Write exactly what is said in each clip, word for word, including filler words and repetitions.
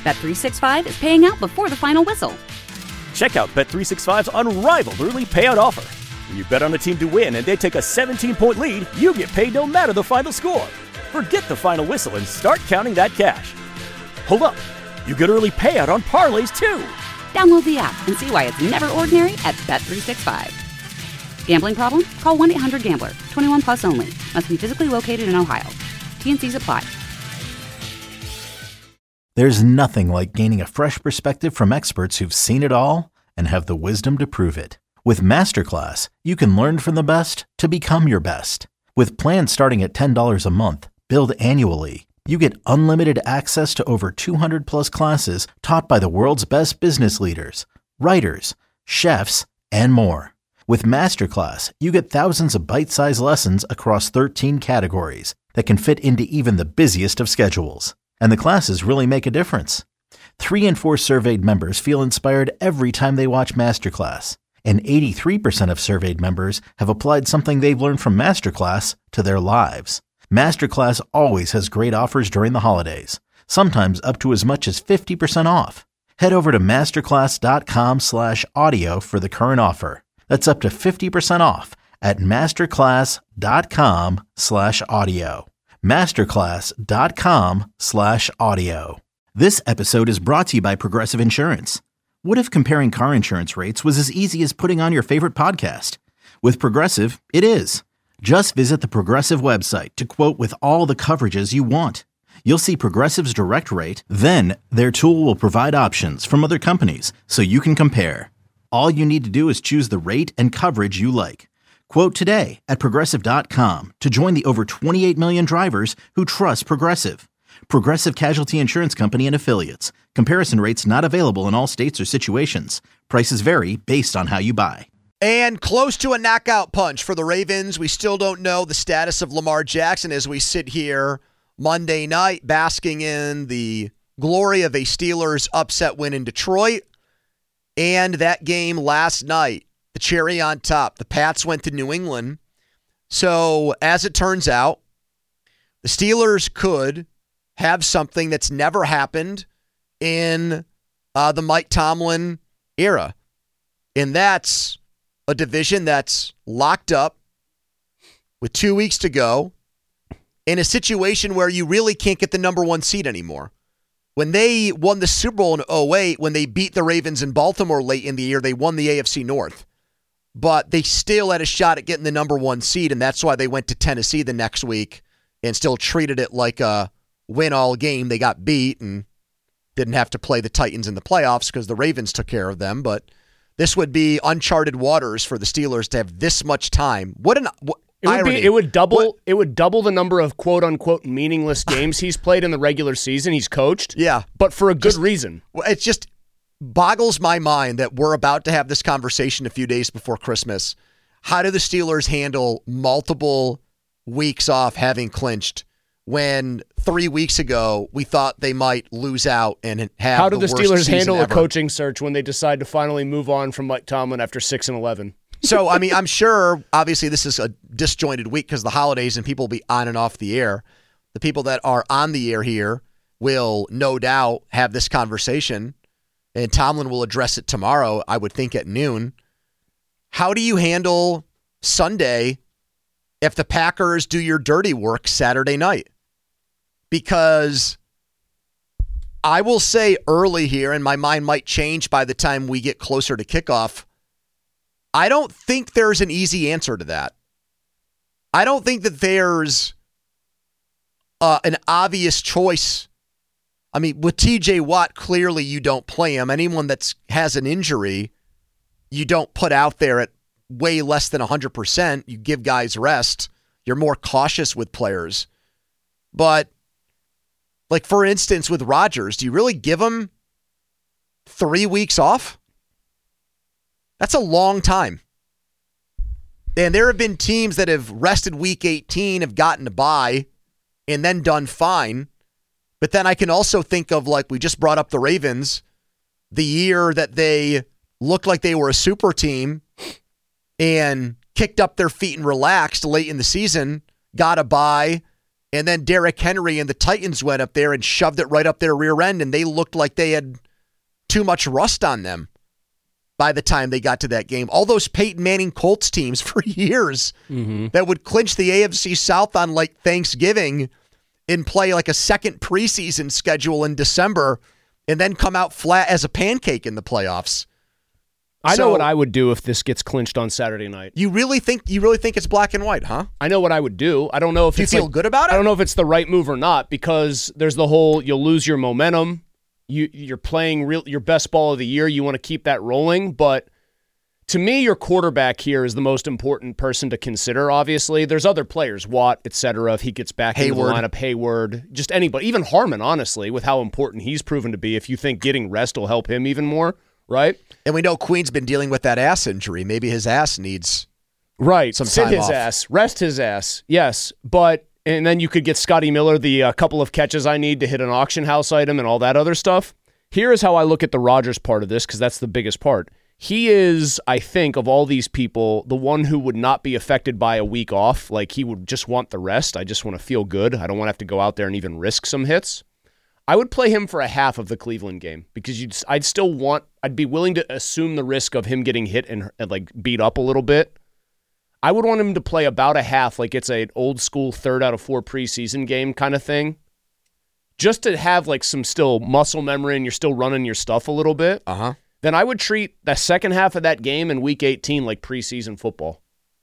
Bet three sixty-five is paying out before the final whistle. Check out Bet three sixty-five's unrivaled early payout offer. When you bet on a team to win and they take a seventeen-point lead, you get paid no matter the final score. Forget the final whistle and start counting that cash. Hold up. You get early payout on parlays, too. Download the app and see why it's never ordinary at Bet three sixty-five. Gambling problem? Call one eight hundred gambler. twenty-one plus only. Must be physically located in Ohio. T N Cs apply. There's nothing like gaining a fresh perspective from experts who've seen it all and have the wisdom to prove it. With Masterclass, you can learn from the best to become your best. With plans starting at ten dollars a month, billed annually, you get unlimited access to over two hundred plus classes taught by the world's best business leaders, writers, chefs, and more. With Masterclass, you get thousands of bite-sized lessons across thirteen categories that can fit into even the busiest of schedules. And the classes really make a difference. Three in four surveyed members feel inspired every time they watch Masterclass. And eighty-three percent of surveyed members have applied something they've learned from Masterclass to their lives. Masterclass always has great offers during the holidays, sometimes up to as much as fifty percent off. Head over to masterclass.com slash audio for the current offer. That's up to fifty percent off at masterclass.com slash audio. masterclass.com slash audio. This episode is brought to you by Progressive Insurance. What if comparing car insurance rates was as easy as putting on your favorite podcast? With Progressive, it is. Just visit the Progressive website to quote with all the coverages you want. You'll see Progressive's direct rate, then their tool will provide options from other companies so you can compare. All you need to do is choose the rate and coverage you like. Quote today at Progressive dot com to join the over twenty-eight million drivers who trust Progressive. Progressive Casualty Insurance Company and Affiliates. Comparison rates not available in all states or situations. Prices vary based on how you buy. And close to a knockout punch for the Ravens. We still don't know the status of Lamar Jackson as we sit here Monday night basking in the glory of a Steelers upset win in Detroit. And that game last night, the cherry on top. The Pats went to New England. So as it turns out, the Steelers could have something that's never happened in uh, the Mike Tomlin era. And that's a division that's locked up with two weeks to go in a situation where you really can't get the number one seed anymore. When they won the Super Bowl in oh eight, when they beat the Ravens in Baltimore late in the year, they won the A F C North. But they still had a shot at getting the number one seed, and that's why they went to Tennessee the next week and still treated it like a win-all game. They got beat and didn't have to play the Titans in the playoffs because the Ravens took care of them. But this would be uncharted waters for the Steelers to have this much time. What an what, it would irony. Be, it would double. What? It would double the number of quote unquote meaningless games he's played in the regular season. He's coached, yeah, but for a good just, reason. It's just boggles my mind that we're about to have this conversation a few days before Christmas. How do the Steelers handle multiple weeks off having clinched when three weeks ago we thought they might lose out and have How do the, the worst Steelers handle ever? a coaching search when they decide to finally move on from Mike Tomlin after six and eleven? So, I mean, I'm sure, obviously, this is a disjointed week because of the holidays and people will be on and off the air. The people that are on the air here will no doubt have this conversation, and Tomlin will address it tomorrow, I would think, at noon. How do you handle Sunday if the Packers do your dirty work Saturday night? Because I will say early here, and my mind might change by the time we get closer to kickoff, I don't think there's an easy answer to that. I don't think that there's uh, an obvious choice. I mean, with T J Watt, clearly you don't play him. Anyone that has an injury, you don't put out there at way less than one hundred percent. You give guys rest. You're more cautious with players. But, like, for instance, with Rodgers, do you really give him three weeks off? That's a long time. And there have been teams that have rested week eighteen, have gotten a bye, and then done fine. But then I can also think of, like, we just brought up the Ravens, the year that they looked like they were a super team and kicked up their feet and relaxed late in the season, got a bye, And then Derrick Henry and the Titans went up there and shoved it right up their rear end, and they looked like they had too much rust on them by the time they got to that game. All those Peyton Manning Colts teams for years mm-hmm. that would clinch the A F C South on like Thanksgiving and play like a second preseason schedule in December and then come out flat as a pancake in the playoffs. I so, know what I would do if this gets clinched on Saturday night. You really think you really think it's black and white, huh? I know what I would do. I don't know if do it's you feel like, good about it? I don't know if it's the right move or not, because there's the whole you'll lose your momentum. You you're playing real your best ball of the year. You want to keep that rolling, but to me, your quarterback here is the most important person to consider. Obviously, there's other players, Watt, et cetera. If he gets back Hayward. into the lineup, Hayward, just anybody, even Harmon. Honestly, with how important he's proven to be, if you think getting rest will help him even more. Right? And we know Queen's been dealing with that ass injury. Maybe his ass needs right. some Sit time his off. ass. Rest his ass. Yes. But, and then you could get Scotty Miller the uh, couple of catches I need to hit an auction house item and all that other stuff. Here is how I look at the Rodgers part of this, because that's the biggest part. He is, I think, of all these people, the one who would not be affected by a week off. Like, he would just want the rest. I just want to feel good. I don't want to have to go out there and even risk some hits. I would play him for a half of the Cleveland game, because you'd, I'd still want, I'd be willing to assume the risk of him getting hit and, and like beat up a little bit. I would want him to play about a half, like it's an old school third out of four preseason game kind of thing, just to have like some still muscle memory and you're still running your stuff a little bit. Uh-huh. Then I would treat the second half of that game in week eighteen like preseason football.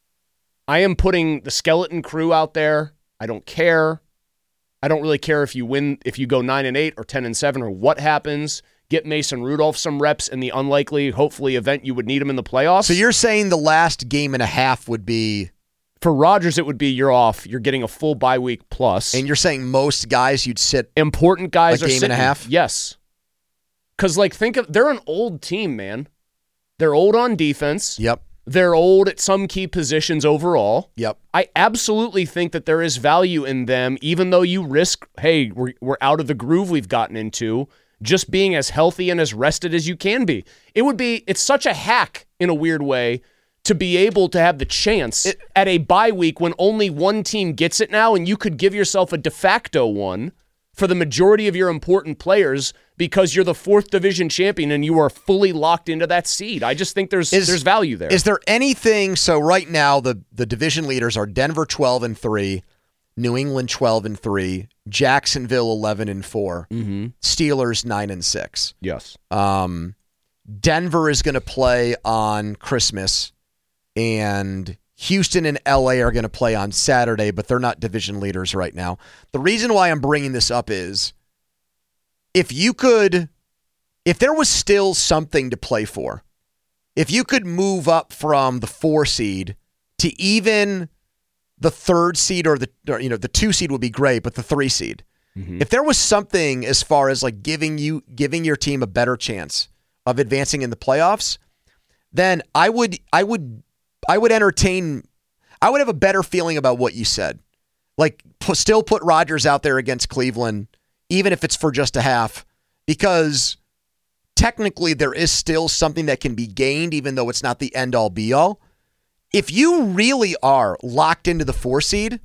I am putting the skeleton crew out there. I don't care. I don't really care if you win, if you go nine and eight or ten and seven or what happens. Get Mason Rudolph some reps in the unlikely, hopefully, event you would need him in the playoffs. So you're saying the last game and a half would be... For Rodgers, it would be you're off. You're getting a full bye week plus. And you're saying most guys you'd sit... Important guys a are game sitting. and a half? Yes. Because, like, think of... They're an old team, man. They're old on defense. Yep. They're old at some key positions overall. Yep. I absolutely think that there is value in them, even though you risk, hey, we're, we're out of the groove we've gotten into, just being as healthy and as rested as you can be. It would be, it's such a hack in a weird way to be able to have the chance it, at a bye week when only one team gets it now, and you could give yourself a de facto one for the majority of your important players because you're the fourth division champion and you are fully locked into that seed. I just think there's is, there's value there. Is there anything, so right now the, the division leaders are Denver twelve and three, New England twelve and three, Jacksonville eleven and four, mm-hmm. Steelers nine and six. Yes. Um, Denver is going to play on Christmas, and Houston and L A are going to play on Saturday, but they're not division leaders right now. The reason why I'm bringing this up is if you could, if there was still something to play for, if you could move up from the four seed to even the third seed or the, or, you know, the two seed would be great, but the three seed, mm-hmm. if there was something as far as like giving you, giving your team a better chance of advancing in the playoffs, then I would, I would, I would entertain, I would have a better feeling about what you said. Like, p- still put Rodgers out there against Cleveland, even if it's for just a half, because technically there is still something that can be gained, even though it's not the end-all, be-all. If you really are locked into the four seed,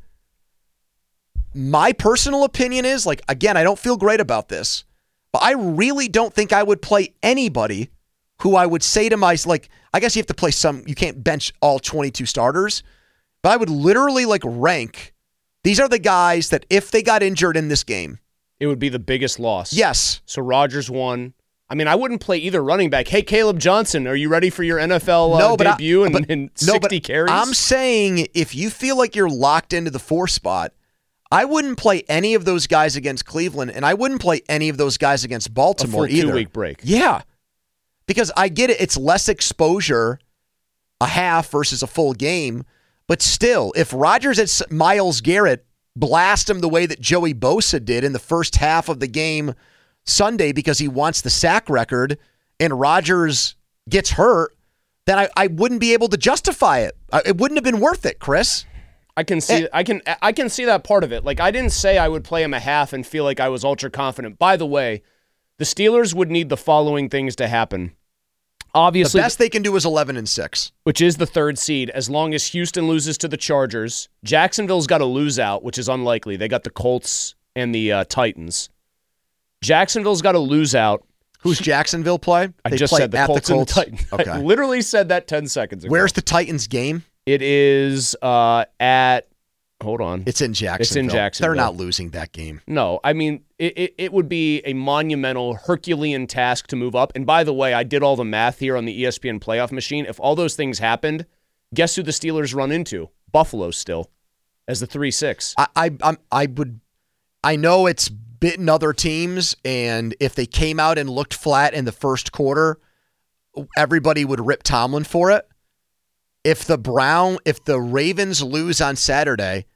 my personal opinion is, like, again, I don't feel great about this, but I really don't think I would play anybody who I would say to my, like, I guess you have to play some, you can't bench all twenty-two starters, but I would literally, like, rank, these are the guys that if they got injured in this game, it would be the biggest loss. Yes. So Rodgers won. I mean, I wouldn't play either running back. Hey, Caleb Johnson, are you ready for your N F L uh, no, but debut I, in, but, in no, sixty but carries? I'm saying if you feel like you're locked into the four spot, I wouldn't play any of those guys against Cleveland, and I wouldn't play any of those guys against Baltimore a full either. two-week break. Yeah. Because I get it, it's less exposure, a half versus a full game, but still, if Rodgers and Myles Garrett blast him the way that Joey Bosa did in the first half of the game Sunday because he wants the sack record, and Rodgers gets hurt, then I, I wouldn't be able to justify it. I, it wouldn't have been worth it, Chris. I can see and, I can I can see that part of it. Like, I didn't say I would play him a half and feel like I was ultra confident. By the way, the Steelers would need the following things to happen. obviously the best they can do is eleven and six, which is the third seed. As long as Houston loses to the Chargers, Jacksonville's got to lose out, which is unlikely. They got the Colts and the uh, Titans. Jacksonville's got to lose out. Who's Jacksonville play? I They just play said the at Colts, the Colts and the Titans. Okay. I literally said that ten seconds ago. Where's the Titans game? It is uh, at. Hold on. It's in Jacksonville. It's in Jacksonville. They're not losing that game. No, I mean, it, it, it would be a monumental Herculean task to move up. And by the way, I did all the math here on the E S P N playoff machine. If all those things happened, guess who the Steelers run into? Buffalo still, as the three six. I, I, I'm, I would. I know it's bitten other teams, and if they came out and looked flat in the first quarter, everybody would rip Tomlin for it. If the Brown, if the Ravens lose on Saturday,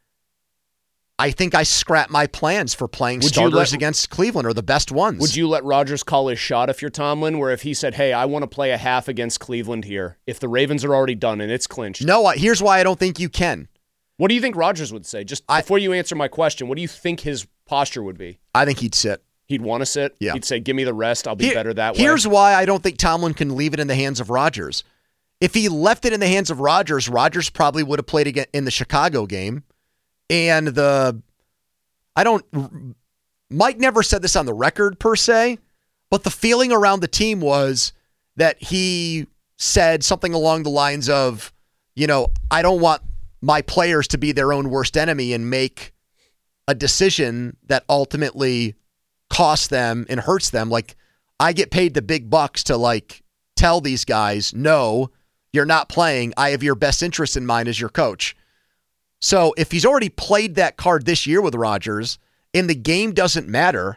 I think I scrap my plans for playing Would starters let, against Cleveland, or the best ones. Would you let Rodgers call his shot if you're Tomlin, where if he said, hey, I want to play a half against Cleveland here, if the Ravens are already done and it's clinched? No, I, here's why I don't think you can. What do you think Rodgers would say? Just I, before you answer my question, what do you think his posture would be? I think he'd sit. He'd want to sit? Yeah. He'd say, give me the rest. I'll be Here, better that way. Here's why I don't think Tomlin can leave it in the hands of Rodgers. If he left it in the hands of Rodgers, Rodgers probably would have played again in the Chicago game. And the, I don't, Mike never said this on the record per se, but the feeling around the team was that he said something along the lines of, you know, I don't want my players to be their own worst enemy and make a decision that ultimately costs them and hurts them. Like, I get paid the big bucks to, like, tell these guys, no, you're not playing. I have your best interest in mind as your coach. So if he's already played that card this year with Rodgers and the game doesn't matter,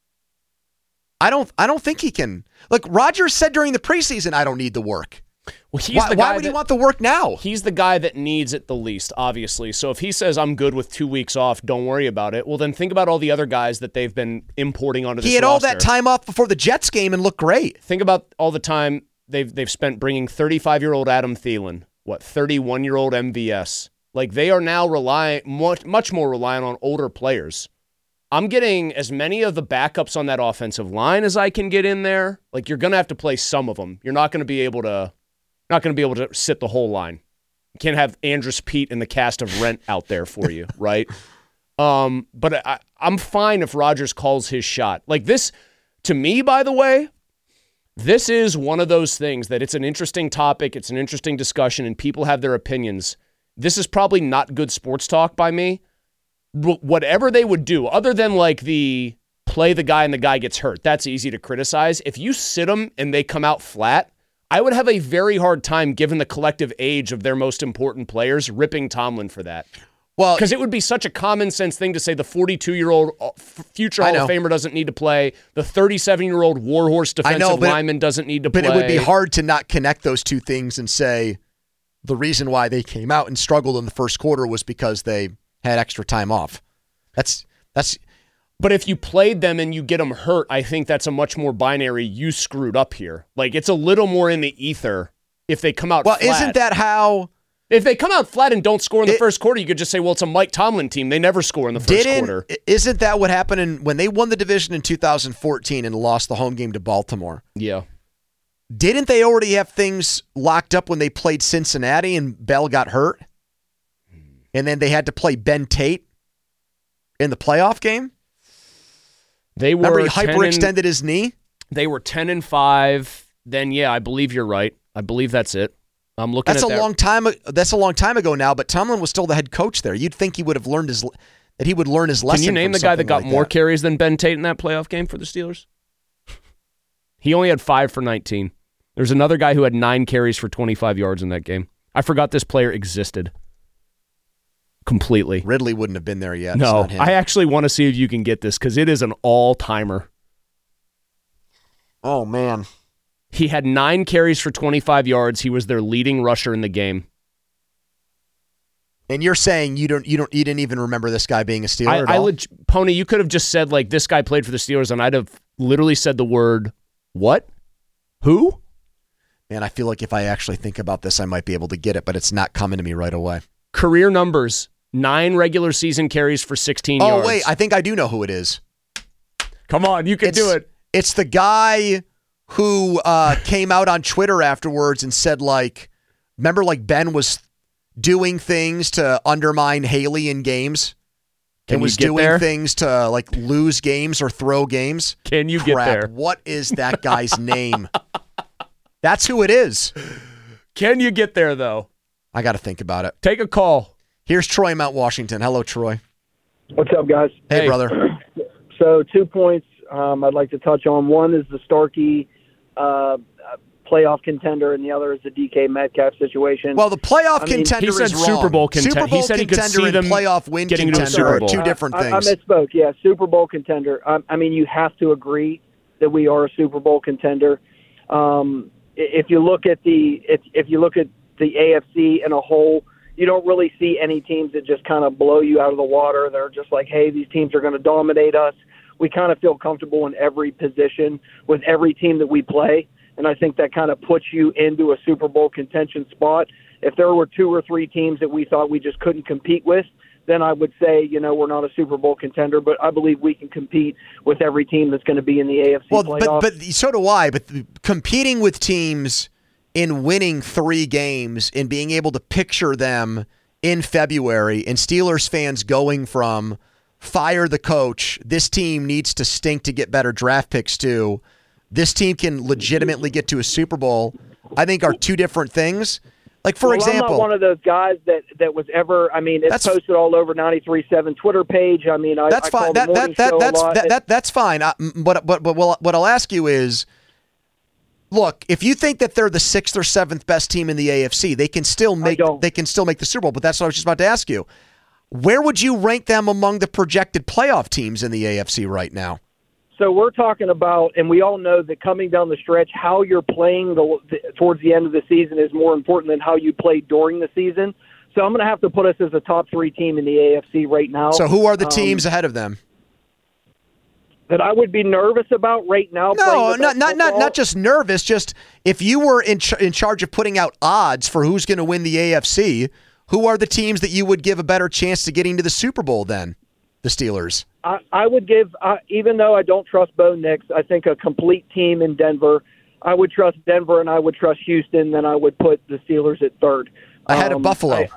I don't I don't think he can. Like, Rodgers said during the preseason, I don't need the work. Well, he's why the why guy would that, he want the work now? He's the guy that needs it the least, obviously. So if he says, I'm good with two weeks off, don't worry about it, well, then think about all the other guys that they've been importing onto this He had roster. all that time off before the Jets game and looked great. Think about all the time they've they've spent bringing thirty-five-year-old Adam Thielen, what, thirty-one-year-old M V S. Like, they are now relying much, much more reliant on older players. I'm getting as many of the backups on that offensive line as I can get in there. Like, you're going to have to play some of them. You're not going to be able to not going to be able to sit the whole line. You can't have Andrus Peat and the cast of Rent out there for you, right? Um, but I, I'm fine if Rodgers calls his shot. Like, this, to me, by the way, this is one of those things that it's an interesting topic, it's an interesting discussion, and people have their opinions. This is probably not good sports talk by me. Whatever they would do, other than like the play the guy and the guy gets hurt, that's easy to criticize. If you sit them and they come out flat, I would have a very hard time, given the collective age of their most important players, ripping Tomlin for that. Well, because it would be such a common sense thing to say the forty-two-year-old future Hall of Famer doesn't need to play, the thirty-seven-year-old warhorse defensive know, lineman it, doesn't need to but play. But it would be hard to not connect those two things and say the reason why they came out and struggled in the first quarter was because they had extra time off. That's that's. But if you played them and you get them hurt, I think that's a much more binary. You screwed up here. Like, it's a little more in the ether if they come out. Well, flat. Isn't that how? If they come out flat and don't score in the it, first quarter, you could just say, well, it's a Mike Tomlin team. They never score in the first quarter. Isn't that what happened in, when they won the division in two thousand fourteen and lost the home game to Baltimore? Yeah. Didn't they already have things locked up when they played Cincinnati and Bell got hurt? And then they had to play Ben Tate in the playoff game? They were Remember he hyperextended and, his knee? They were ten and five. Then, yeah, I believe you're right. I believe that's it. I'm looking that's at a that. long time. That's a long time ago now. But Tomlin was still the head coach there. You'd think he would have learned his that he would learn his lesson. Can you name from the guy that got like more that. carries than Ben Tate in that playoff game for the Steelers? He only had five for nineteen. There's another guy who had nine carries for twenty-five yards in that game. I forgot this player existed completely. Ridley wouldn't have been there yet. No, I actually want to see if you can get this because it is an all-timer. Oh man. He had nine carries for twenty-five yards. He was their leading rusher in the game. And you're saying you don't, you don't, you didn't even remember this guy being a Steeler I, at I all? leg- Pony, you could have just said like this guy played for the Steelers, and I'd have literally said the word what? Who? Man, I feel like if I actually think about this, I might be able to get it, but it's not coming to me right away. Career numbers: nine regular season carries for sixteen oh, yards. Oh wait, I think I do know who it is. Come on, you can it's, do it. It's the guy who uh, came out on Twitter afterwards and said, like, remember, like, Ben was doing things to undermine Haley in games? Can and was you get doing there? things to, like, lose games or throw games? Can you Crap. get there? What is that guy's name? That's who it is. Can you get there, though? I got to think about it. Take a call. Here's Troy, Mount Washington. Hello, Troy. What's up, guys? Hey, Hey. brother. So two points um, I'd like to touch on. One is the Starkey uh, playoff contender, and the other is the D K Metcalf situation. Well, the playoff I mean, contender he said is wrong. Super Bowl conten- Super Bowl he said he could contender see and them playoff win getting into a contender Super are Bowl. two different I, I things. misspoke. Yeah, Super Bowl contender. I, I mean, you have to agree that we are a Super Bowl contender. Um, i- if you look at the if if you look at the A F C in a whole, you don't really see any teams that just kind of blow you out of the water. They're just like, hey, these teams are going to dominate us. We kind of feel comfortable in every position with every team that we play, and I think that kind of puts you into a Super Bowl contention spot. If there were two or three teams that we thought we just couldn't compete with, then I would say, you know, we're not a Super Bowl contender, but I believe we can compete with every team that's going to be in the A F C Well, playoffs. but, but so do I. But the, competing with teams in winning three games and being able to picture them in February and Steelers fans going from fire the coach, this team needs to stink to get better draft picks too, this team can legitimately get to a Super Bowl, I think are two different things. Like, for well, example, I'm not one of those guys that, that was ever, I mean, it's That's- posted all over ninety-three point seven Twitter page. I mean, I, That's I fine. call That, the that, morning that, show a that's lot. that, that, that's fine. I, but but but what what I'll ask you is, look, if you think that they're the sixth or seventh best team in the A F C, they can still make don't. they can still make the Super Bowl. But that's what I was just about to ask you. Where would you rank them among the projected playoff teams in the A F C right now? So we're talking about, and we all know that coming down the stretch, how you're playing the, the, towards the end of the season is more important than how you play during the season. So I'm going to have to put us as a top three team in the A F C right now. So who are the Um, teams ahead of them? that I would be nervous about right now? No, playing the not best not not football? not just nervous. Just if you were in ch- in charge of putting out odds for who's going to win the A F C, who are the teams that you would give a better chance to getting to the Super Bowl then? The Steelers. I, I would give, uh, even though I don't trust Bo Nix, I think a complete team in Denver. I would trust Denver and I would trust Houston. Then I would put the Steelers at third. Ahead of Um, Buffalo. I-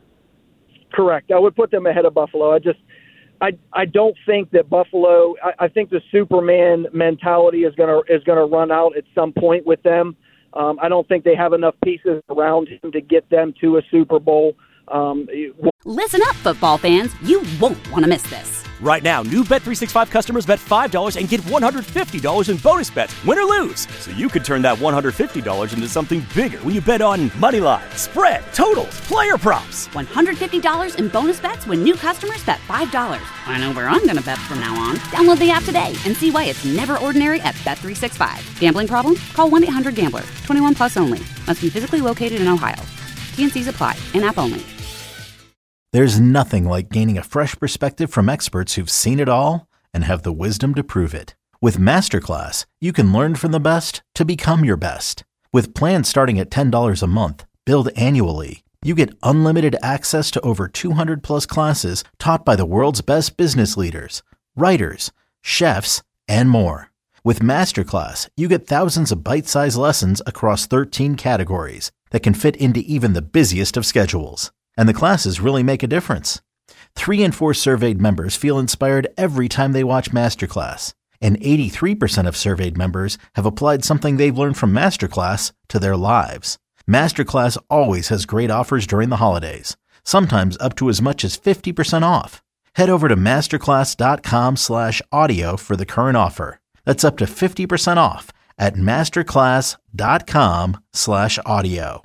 correct. I would put them ahead of Buffalo. I just, I, I don't think that Buffalo. I, I think the Superman mentality is gonna is gonna run out at some point with them. Um, I don't think they have enough pieces around him to get them to a Super Bowl. Um, Listen up, football fans. You won't want to miss this. Right now, new Bet three sixty-five customers bet five dollars and get one hundred fifty dollars in bonus bets, win or lose. So you could turn that one hundred fifty dollars into something bigger when you bet on money line, spread, totals, player props. one hundred fifty dollars in bonus bets when new customers bet five dollars. I know where I'm going to bet from now on. Download the app today and see why it's never ordinary at Bet three sixty-five. Gambling problem? Call one eight hundred gambler. twenty-one plus only. Must be physically located in Ohio. T N Cs apply. In-app only. There's nothing like gaining a fresh perspective from experts who've seen it all and have the wisdom to prove it. With Masterclass, you can learn from the best to become your best. With plans starting at ten dollars a month, billed annually, you get unlimited access to over two hundred plus classes taught by the world's best business leaders, writers, chefs, and more. With Masterclass, you get thousands of bite-sized lessons across thirteen categories that can fit into even the busiest of schedules. And the classes really make a difference. Three in four surveyed members feel inspired every time they watch Masterclass. And eighty-three percent of surveyed members have applied something they've learned from Masterclass to their lives. Masterclass always has great offers during the holidays, sometimes up to as much as fifty percent off. Head over to masterclass.com slash audio for the current offer. That's up to fifty percent off at masterclass.com slash audio.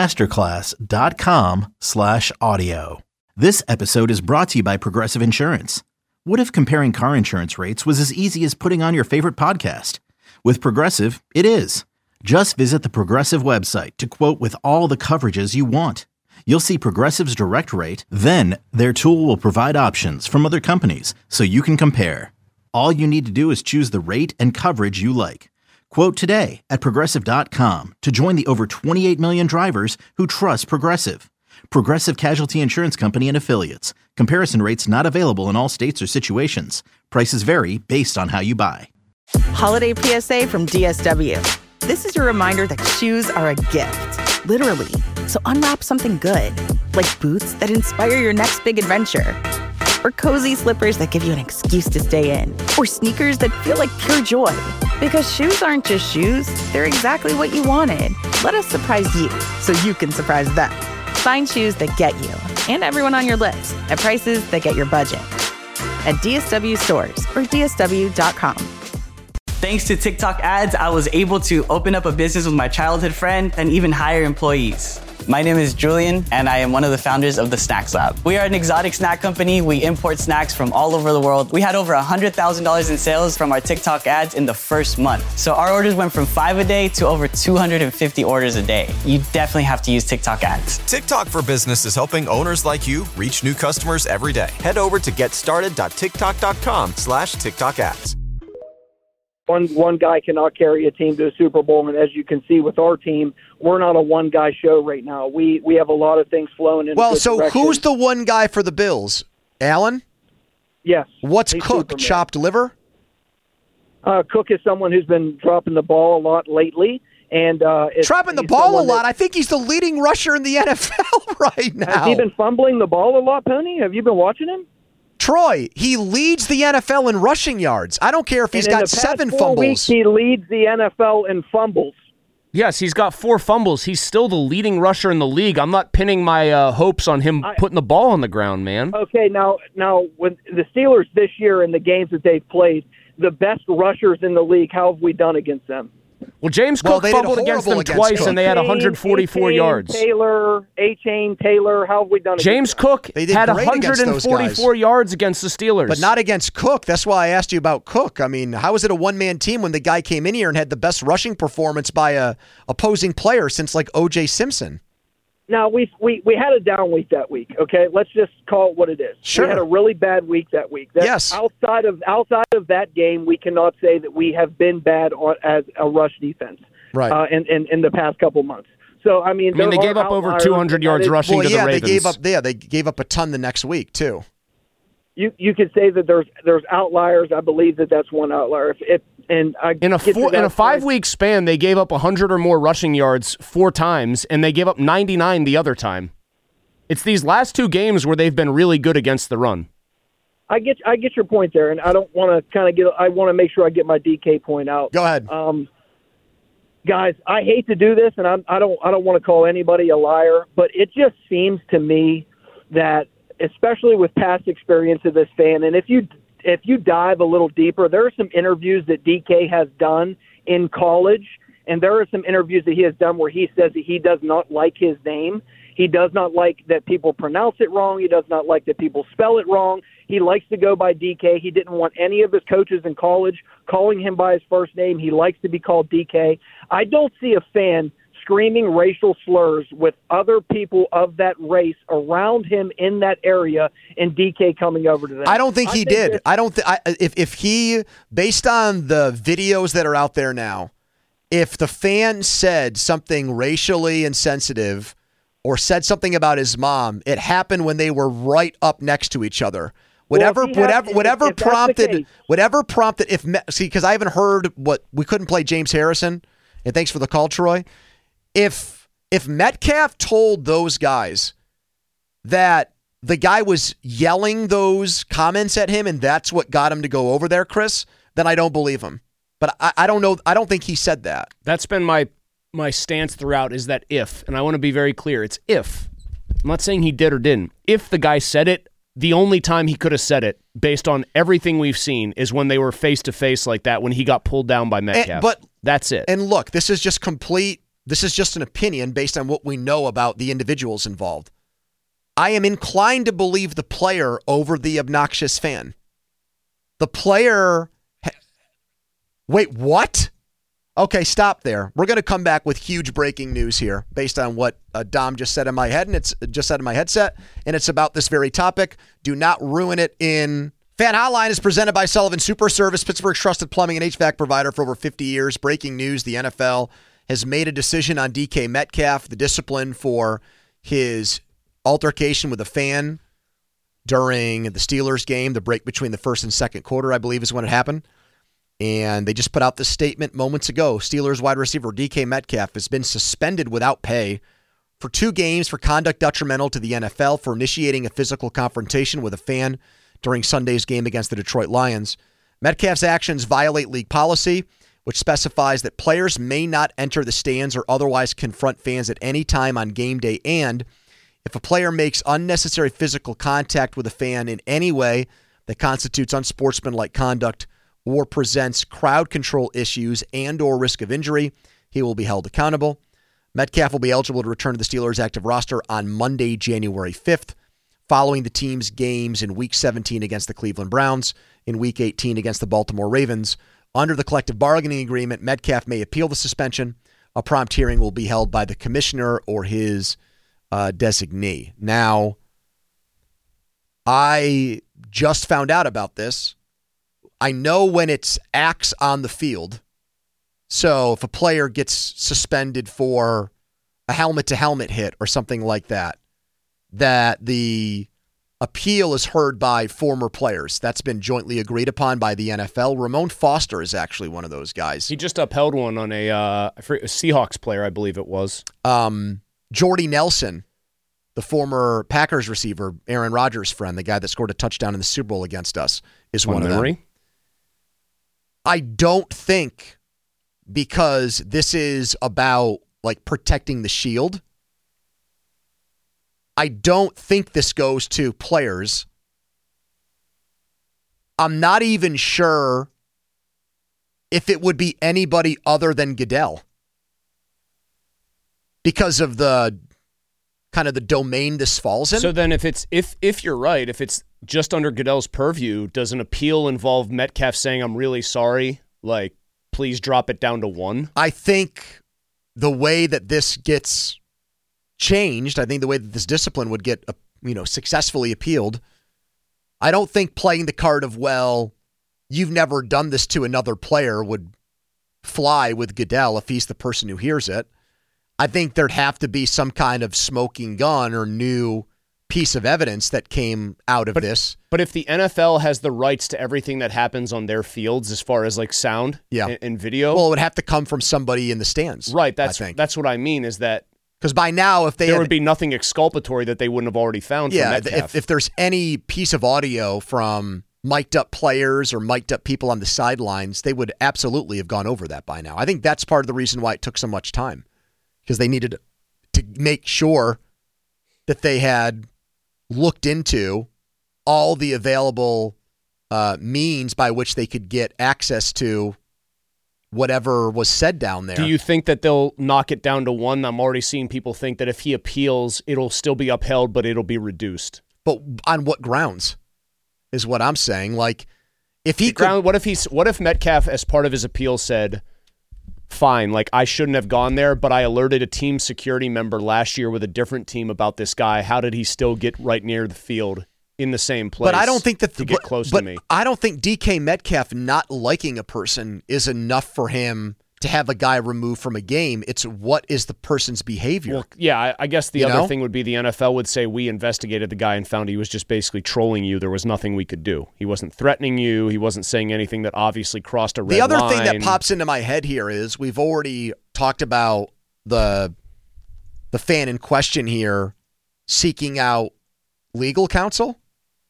masterclass.com slash audio. This episode is brought to you by Progressive Insurance. What if comparing car insurance rates was as easy as putting on your favorite podcast? With Progressive, it is. Just visit the Progressive website to quote with all the coverages you want. You'll see Progressive's direct rate, then their tool will provide options from other companies so you can compare. All you need to do is choose the rate and coverage you like. Quote today at Progressive dot com to join the over twenty-eight million drivers who trust Progressive. Progressive Casualty Insurance Company and Affiliates. Comparison rates not available in all states or situations. Prices vary based on how you buy. Holiday P S A from D S W. This is your reminder that shoes are a gift, literally. So unwrap something good, like boots that inspire your next big adventure, or cozy slippers that give you an excuse to stay in, or sneakers that feel like pure joy. Because shoes aren't just shoes, they're exactly what you wanted. Let us surprise you so you can surprise them. Find shoes that get you and everyone on your list at prices that get your budget. At D S W stores or D S W dot com. Thanks to TikTok ads, I was able to open up a business with my childhood friend and even hire employees. My name is Julian, and I am one of the founders of the Snacks Lab. We are an exotic snack company. We import snacks from all over the world. We had over one hundred thousand dollars in sales from our TikTok ads in the first month. So our orders went from five a day to over two hundred fifty orders a day. You definitely have to use TikTok ads. TikTok for Business is helping owners like you reach new customers every day. Head over to getstarted.tiktok.com slash TikTok ads. One one guy cannot carry a team to a Super Bowl, and as you can see with our team, we're not a one guy show right now. We we have a lot of things flowing in. Well, a good so direction. who's the one guy for the Bills? Allen? Yes. What's he's Cook? Superman. Chopped liver? Uh, Cook is someone who's been dropping the ball a lot lately, and uh, it's, Dropping the he's ball a someone lot. that- I think he's the leading rusher in the N F L right now. Has he been fumbling the ball a lot, Pony? Have you been watching him? Troy, he leads the N F L in rushing yards. I don't care if he's And in got the past seven four fumbles. Weeks, he leads the N F L in fumbles. Yes, he's got four fumbles. He's still the leading rusher in the league. I'm not pinning my uh, hopes on him I- putting the ball on the ground, man. Okay, now now when the Steelers this year in the games that they've played, the best rushers in the league, how have we done against them? Well, James Well, Cook they did fumbled against horrible them against twice, Cook. and they had one hundred forty-four A-Chain, yards. Taylor, A-Chain, Taylor, how have we done James against them? Cook They did had great against those one hundred forty-four guys. yards against the Steelers. But not against Cook. That's why I asked you about Cook. I mean, how is it a one-man team when the guy came in here and had the best rushing performance by a opposing player since like O J Simpson? Now, we we we had a down week that week, okay? Let's just call it what it is. Sure. We had a really bad week that week. That, Yes. Outside of outside of that game, we cannot say that we have been bad on, as a rush defense. Right. Uh, in, in, in the past couple months. So, I mean, I mean, they there gave are up over outliers, two hundred and yards that is- rushing Well, to yeah, the they Ravens. gave up. Yeah, they gave up a ton the next week too. You you could say that there's there's outliers. I believe that that's one outlier. If, if and I In a get to four, in that a five point- week span, they gave up one hundred or more rushing yards four times, and they gave up ninety-nine the other time. It's these last two games where they've been really good against the run. I get I get your point there, and I don't want to kind of get. I want to make sure I get my D K point out. Go ahead. Um, guys, I hate to do this, and I'm, I don't I don't want to call anybody a liar, but it just seems to me that, especially with past experience of this fan, and if you if you dive a little deeper, there are some interviews that D K has done in college, and there are some interviews that he has done where he says that he does not like his name. He does not like that people pronounce it wrong. He does not like that people spell it wrong. He likes to go by D K. He didn't want any of his coaches in college calling him by his first name. He likes to be called D K. I don't see a fan screaming racial slurs with other people of that race around him in that area and D K coming over to them. I don't think he did. that- I don't. Th- I, if if he, based on the videos that are out there now, if the fan said something racially insensitive or said something about his mom, it happened when they were right up next to each other. Whatever, Well, if he had- whatever, if- whatever if that's the prompted, case- whatever prompted. If Me- see, because I haven't heard what we couldn't play James Harrison, and thanks for the call, Troy. If if Metcalf told those guys that the guy was yelling those comments at him and that's what got him to go over there, Chris, then I don't believe him. But I, I don't know. I don't think he said that. That's been my my stance throughout, is that if, and I want to be very clear, it's if. I'm not saying he did or didn't. If the guy said it, the only time he could have said it, based on everything we've seen, is when they were face-to-face like that, when he got pulled down by Metcalf. And- but- That's it. And look, this is just complete. This is just an opinion based on what we know about the individuals involved. I am inclined to believe the player over the obnoxious fan. The player. Ha- Wait, what? Okay, stop there. We're going to come back with huge breaking news here based on what uh, Dom just said in my head, and it's just said in my headset, and it's about this very topic. Do not ruin it in. Fan Hotline is presented by Sullivan Super Service, Pittsburgh's trusted plumbing and H V A C provider for over fifty years. Breaking news, the N F L has made a decision on D K Metcalf, the discipline for his altercation with a fan during the Steelers game, the break between the first and second quarter, I believe is when it happened. And they just put out this statement moments ago. Steelers wide receiver D K Metcalf has been suspended without pay for two games for conduct detrimental to the N F L for initiating a physical confrontation with a fan during Sunday's game against the Detroit Lions. Metcalf's actions violate league policy, which specifies that players may not enter the stands or otherwise confront fans at any time on game day, and if a player makes unnecessary physical contact with a fan in any way that constitutes unsportsmanlike conduct or presents crowd control issues and or risk of injury, he will be held accountable. Metcalf will be eligible to return to the Steelers' active roster on Monday, January fifth, following the team's games in Week seventeen against the Cleveland Browns, in Week eighteen against the Baltimore Ravens. Under the collective bargaining agreement, Metcalf may appeal the suspension. A prompt hearing will be held by the commissioner or his uh, designee. Now, I just found out about this. I know when it's acts on the field. So if a player gets suspended for a helmet-to-helmet hit or something like that, that the appeal is heard by former players. That's been jointly agreed upon by the N F L. Ramon Foster is actually one of those guys. He just upheld one on a, uh, a Seahawks player, I believe it was. Um, Jordy Nelson, the former Packers receiver, Aaron Rodgers' friend, the guy that scored a touchdown in the Super Bowl against us, is one of them. I don't think, because this is about like protecting the shield, I don't think this goes to players. I'm not even sure if it would be anybody other than Goodell because of the kind of the domain this falls in. So then if it's if if you're right, if it's just under Goodell's purview, does an appeal involve Metcalf saying, I'm really sorry, like, please drop it down to one? I think the way that this gets changed, I think the way that this discipline would get, you know, successfully appealed, I don't think playing the card of, well, you've never done this to another player would fly with Goodell if he's the person who hears it. I think there'd have to be some kind of smoking gun or new piece of evidence that came out of but, this. But if the N F L has the rights to everything that happens on their fields as far as like sound yeah. and, and video. Well, it would have to come from somebody in the stands. Right. That's I think. That's what I mean is that because by now, if they there had, would be nothing exculpatory that they wouldn't have already found. Yeah, from Metcalf. if if there's any piece of audio from mic'd up players or mic'd up people on the sidelines, they would absolutely have gone over that by now. I think that's part of the reason why it took so much time, because they needed to make sure that they had looked into all the available uh, means by which they could get access to whatever was said down there. Do you think that they'll knock it down to one? I'm already seeing people think that if he appeals, it'll still be upheld, but it'll be reduced. But on what grounds is what I'm saying. Like, if he the could, ground, what if he's what if Metcalf, as part of his appeal, said, fine, like I shouldn't have gone there, but I alerted a team security member last year with a different team about this guy. How did he still get right near the field in the same place? But I don't think that the, to get but, close but to me. I don't think D K Metcalf not liking a person is enough for him to have a guy removed from a game. It's what is the person's behavior. Well, yeah, I, I guess the you other know? thing would be the N F L would say we investigated the guy and found he was just basically trolling you. There was nothing we could do. He wasn't threatening you. He wasn't saying anything that obviously crossed a red line. The other line. thing that pops into my head here is we've already talked about the the fan in question here seeking out legal counsel.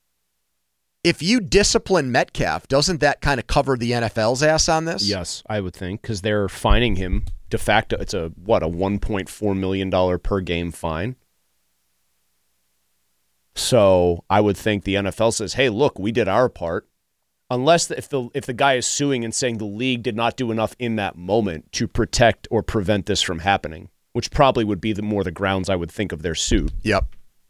If you discipline Metcalf, doesn't that kind of cover the N F L's ass on this? Yes, I would think, because they're fining him de facto. It's a, what, a one point four million dollars per game fine? So I would think the N F L says, hey, look, we did our part. Unless the, if the if the guy is suing and saying the league did not do enough in that moment to protect or prevent this from happening, which probably would be the more the grounds I would think of their suit. Yep.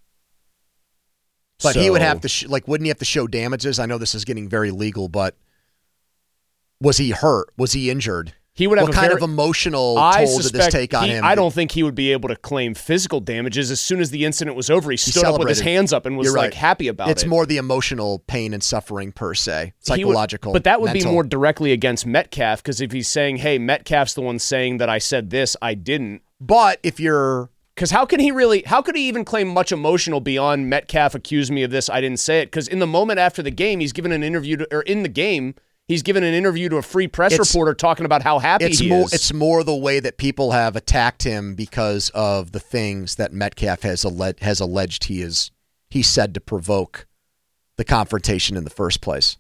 But so, he would have to, sh- like, wouldn't he have to show damages? I know this is getting very legal, but was he hurt? Was he injured? He would have what a kind very, of emotional I toll did this take on he, him? I don't think he would be able to claim physical damages. As soon as the incident was over, he stood he up with his hands up and was You're like right. happy about it's it. It's more the emotional pain and suffering per se, psychological. Would, but that would mental. be more directly against Metcalf, because if he's saying, hey, Metcalf's the one saying that I said this, I didn't. But if you're... Because how can he really, how could he even claim much emotional beyond Metcalf accused me of this, I didn't say it? Because in the moment after the game, he's given an interview, to, or in the game, He's given an interview to a free press It's- reporter talking about how happy It's he more. is. It's more the way that people have attacked him because of the things that Metcalf has alleged has alleged he is he said to provoke the confrontation in the first place.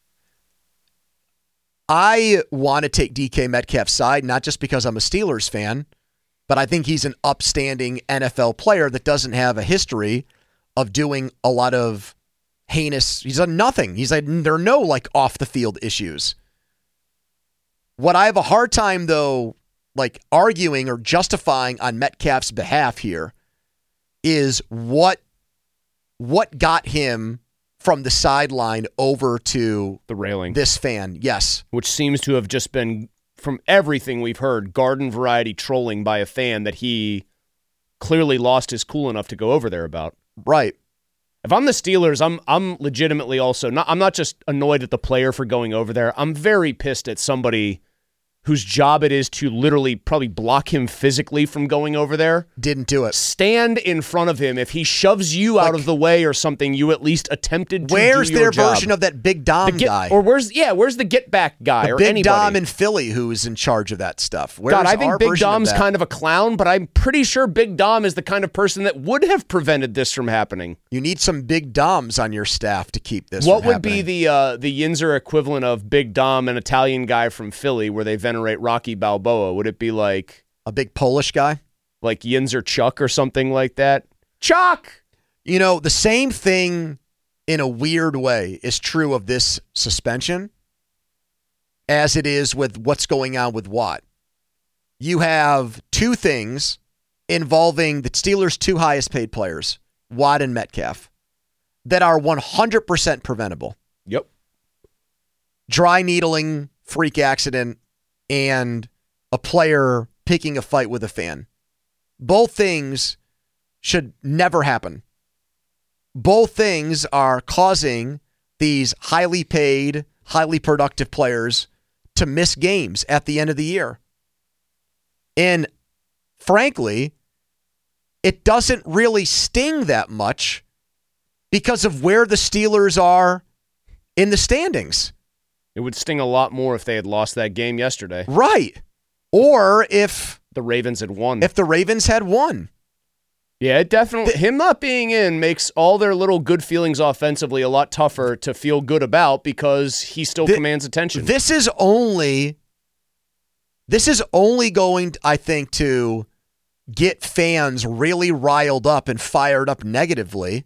I want to take D K Metcalf's side, not just because I'm a Steelers fan, but I think he's an upstanding N F L player that doesn't have a history of doing a lot of heinous. He's done nothing. He's like, there are no like off the field issues. What I have a hard time though, like arguing or justifying on Metcalf's behalf here is what what got him from the sideline over to the railing. This fan, yes. Which seems to have just been, from everything we've heard, garden variety trolling by a fan that he clearly lost his cool enough to go over there about. Right. If I'm the Steelers, I'm I'm legitimately also not. I'm not just annoyed at the player for going over there. I'm very pissed at somebody whose job it is to literally probably block him physically from going over there. Didn't do it. Stand in front of him. If he shoves you Like, out of the way or something, you at least attempted to Where's do your their job. version of that Big Dom The get, guy? Or where's yeah, where's the get back guy the or Big anybody? Dom in Philly who's in charge of that stuff. Where's God, I our think Big version of Dom's that? kind of a clown, but I'm pretty sure Big Dom is the kind of person that would have prevented this from happening. You need some Big Doms on your staff to keep this What from would be happening. the uh, the Yinzer equivalent of Big Dom, an Italian guy from Philly, where they venerate Rocky Balboa? Would it be like a big Polish guy? Like Yinzer Chuck or something like that? Chuck! You know, the same thing in a weird way is true of this suspension as it is with what's going on with Watt. You have two things involving the Steelers' two highest paid players, Watt and Metcalf, that are one hundred percent preventable. Yep. Dry needling, freak accident, and a player picking a fight with a fan. Both things should never happen. Both things are causing these highly paid, highly productive players to miss games at the end of the year. And frankly, it doesn't really sting that much because of where the Steelers are in the standings. It would sting a lot more if they had lost that game yesterday. Right. Or if the Ravens had won. If the Ravens had won. Yeah, it definitely, him not being in makes all their little good feelings offensively a lot tougher to feel good about because he still the, commands attention. This is only, this is only going, I think, to get fans really riled up and fired up negatively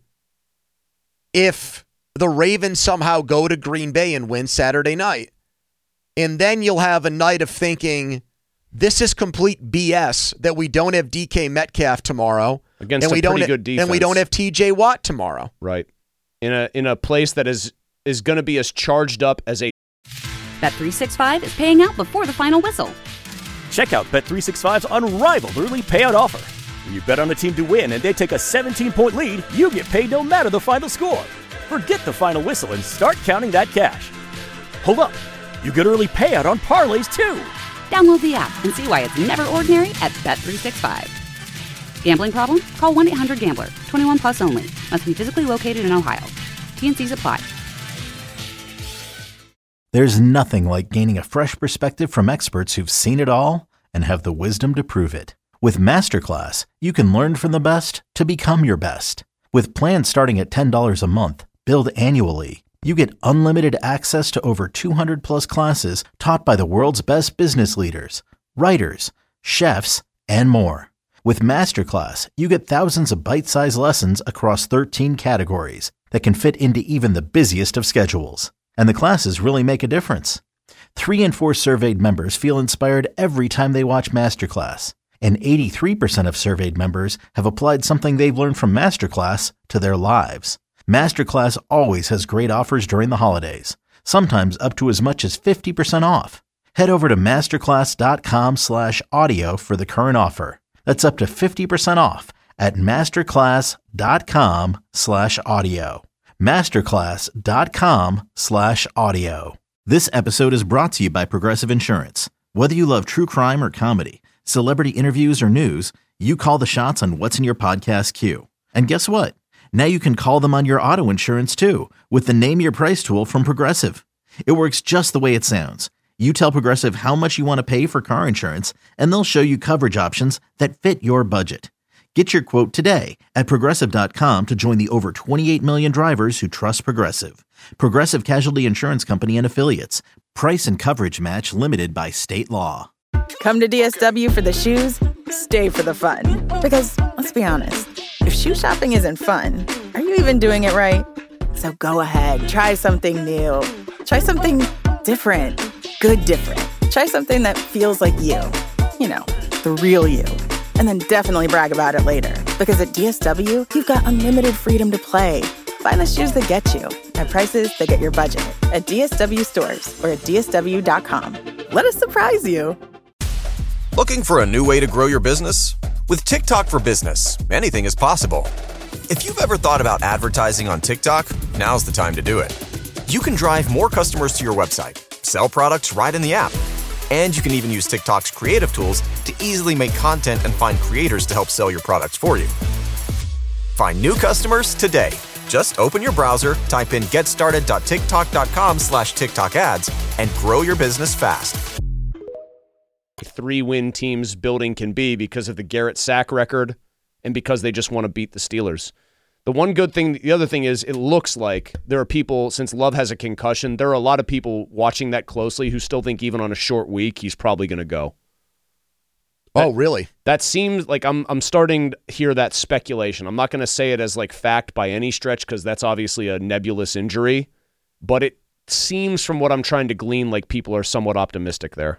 if the Ravens somehow go to Green Bay and win Saturday night. And then you'll have a night of thinking, this is complete B S that we don't have D K Metcalf tomorrow. Against and we a don't pretty ha- good defense. And we don't have T J Watt tomorrow. Right. In a in a place that is is going to be as charged up as a... Bet three sixty-five is paying out before the final whistle. Check out Bet three sixty-five's unrivaled early payout offer. When you bet on a team to win and they take a seventeen-point lead, you get paid no matter the final score. Forget the final whistle and start counting that cash. Hold up. You get early payout on parlays, too. Download the app and see why it's never ordinary at Bet three sixty-five. Gambling problem? Call one eight hundred gambler. twenty-one plus only. Must be physically located in Ohio. T N Cs apply. There's nothing like gaining a fresh perspective from experts who've seen it all and have the wisdom to prove it. With Masterclass, you can learn from the best to become your best. With plans starting at ten dollars a month, billed annually, you get unlimited access to over two hundred plus classes taught by the world's best business leaders, writers, chefs, and more. With Masterclass, you get thousands of bite-sized lessons across thirteen categories that can fit into even the busiest of schedules. And the classes really make a difference. Three in four surveyed members feel inspired every time they watch Masterclass. And eighty-three percent of surveyed members have applied something they've learned from Masterclass to their lives. Masterclass always has great offers during the holidays, sometimes up to as much as fifty percent off. Head over to masterclass.com slash audio for the current offer. That's up to fifty percent off at masterclass.com slash audio. Masterclass.com slash audio. This episode is brought to you by Progressive Insurance. Whether you love true crime or comedy, celebrity interviews or news, you call the shots on what's in your podcast queue. And guess what? Now you can call them on your auto insurance too with the Name Your Price tool from Progressive. It works just the way it sounds. You tell Progressive how much you want to pay for car insurance, and they'll show you coverage options that fit your budget. Get your quote today at Progressive dot com to join the over twenty-eight million drivers who trust Progressive. Progressive Casualty Insurance Company and Affiliates. Price and coverage match limited by state law. Come to D S W for the shoes, stay for the fun. Because, let's be honest, if shoe shopping isn't fun, are you even doing it right? So go ahead, try something new. Try something different. Good different. Try something that feels like you. You know, the real you. And then definitely brag about it later. Because at D S W, you've got unlimited freedom to play. Find the shoes that get you at prices that get your budget at D S W stores or at D S W dot com. Let us surprise you. Looking for a new way to grow your business? With TikTok for Business, anything is possible. If you've ever thought about advertising on TikTok, now's the time to do it. You can drive more customers to your website, sell products right in the app, and you can even use TikTok's creative tools to easily make content and find creators to help sell your products for you. Find new customers today. Just open your browser, type in getstarted dot tiktok dot com slash TikTok ads, and grow your business fast. Three-win teams building can be because of the Garrett sack record and because they just want to beat the Steelers. The one good thing, the other thing is it looks like there are people, since Love has a concussion, there are a lot of people watching that closely who still think even on a short week, he's probably going to go. Oh, that, really? That seems like I'm I'm starting to hear that speculation. I'm not going to say it as like fact by any stretch because that's obviously a nebulous injury, but it seems from what I'm trying to glean like people are somewhat optimistic there.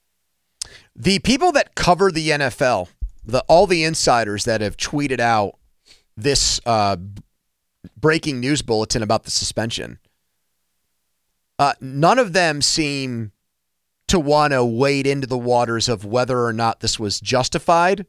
The people that cover the N F L, the all the insiders that have tweeted out this uh, breaking news bulletin about the suspension, uh, none of them seem to want to wade into the waters of whether or not this was justified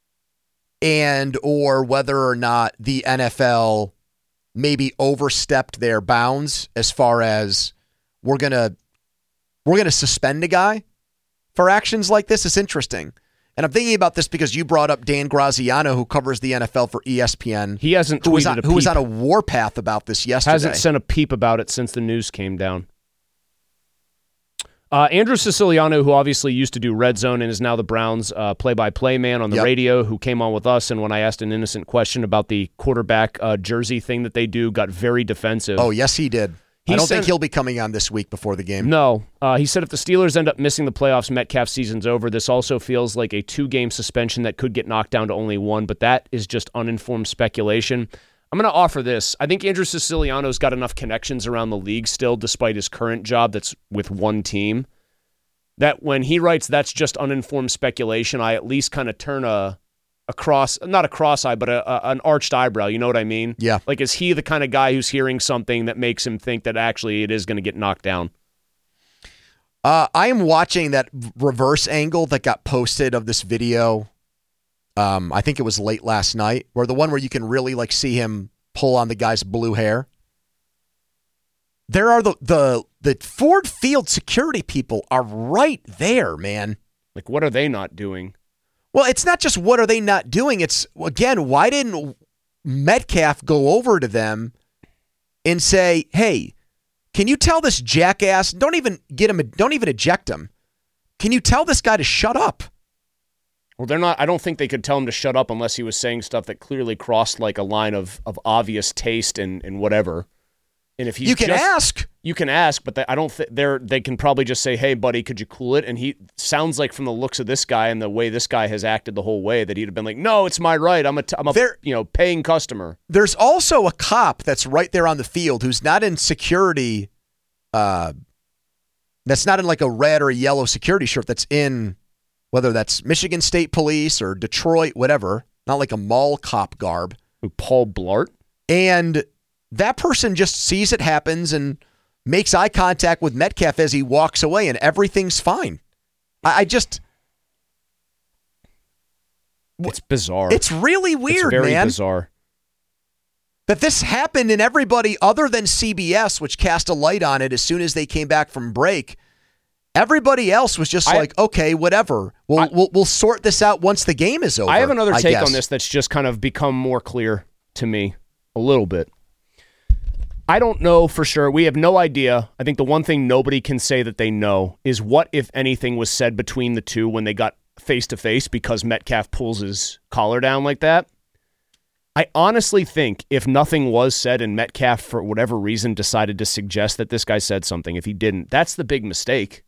and or whether or not the N F L maybe overstepped their bounds as far as we're going to we're going to suspend a guy for actions like this. Is interesting. And I'm thinking about this because you brought up Dan Graziano, who covers the N F L for E S P N. He hasn't who tweeted was on, a who was peep. on a warpath about this yesterday. Hasn't sent a peep about it since the news came down. Uh, Andrew Siciliano, who obviously used to do Red Zone and is now the Browns uh, play-by-play man on the yep. radio, who came on with us, and when I asked an innocent question about the quarterback uh, jersey thing that they do, got very defensive. Oh, yes, he did. He I don't said, think he'll be coming on this week before the game. No. Uh, he said if the Steelers end up missing the playoffs, Metcalf's season's over. This also feels like a two-game suspension that could get knocked down to only one, but that is just uninformed speculation. I'm going to offer this. I think Andrew Siciliano's got enough connections around the league still, despite his current job that's with one team, that when he writes that's just uninformed speculation, I at least kind of turn a, a cross, not a cross eye, but a, a, an arched eyebrow. You know what I mean? Yeah. Like, is he the kind of guy who's hearing something that makes him think that actually it is going to get knocked down? Uh, I am watching that reverse angle that got posted of this video. Um, I think it was late last night, where the one where you can really like see him pull on the guy's blue hair. There are the the the Ford Field security people are right there, man. Like, what are they not doing? Well, it's not just what are they not doing. It's, again, why didn't Metcalf go over to them and say, hey, can you tell this jackass, don't even get him, don't even eject him. Can you tell this guy to shut up? Well, they're not, I don't think they could tell him to shut up unless he was saying stuff that clearly crossed like a line of, of obvious taste and, and whatever. And if he's you can just, ask. You can ask, but they, I don't think they're. They can probably just say, "Hey, buddy, could you cool it?" And he sounds like, from the looks of this guy and the way this guy has acted the whole way, that he'd have been like, "No, it's my right. I'm a, t- I'm a, there, you know, paying customer." There's also a cop that's right there on the field who's not in security. Uh, that's not in like a red or a yellow security shirt. That's in whether that's Michigan State Police or Detroit, whatever. Not like a mall cop garb. Paul Blart. And that person just sees it happens and makes eye contact with Metcalf as he walks away, and everything's fine. I, I just... It's bizarre. It's really weird, it's very man. bizarre. That this happened, and everybody other than C B S, which cast a light on it as soon as they came back from break, everybody else was just I, like, okay, whatever. We'll, I, we'll we'll sort this out once the game is over. I have another I take guess. on this that's just kind of become more clear to me a little bit. I don't know for sure. We have no idea. I think the one thing nobody can say that they know is what, if anything, was said between the two when they got face-to-face because Metcalf pulls his collar down like that. I honestly think if nothing was said and Metcalf, for whatever reason, decided to suggest that this guy said something, if he didn't, that's the big mistake,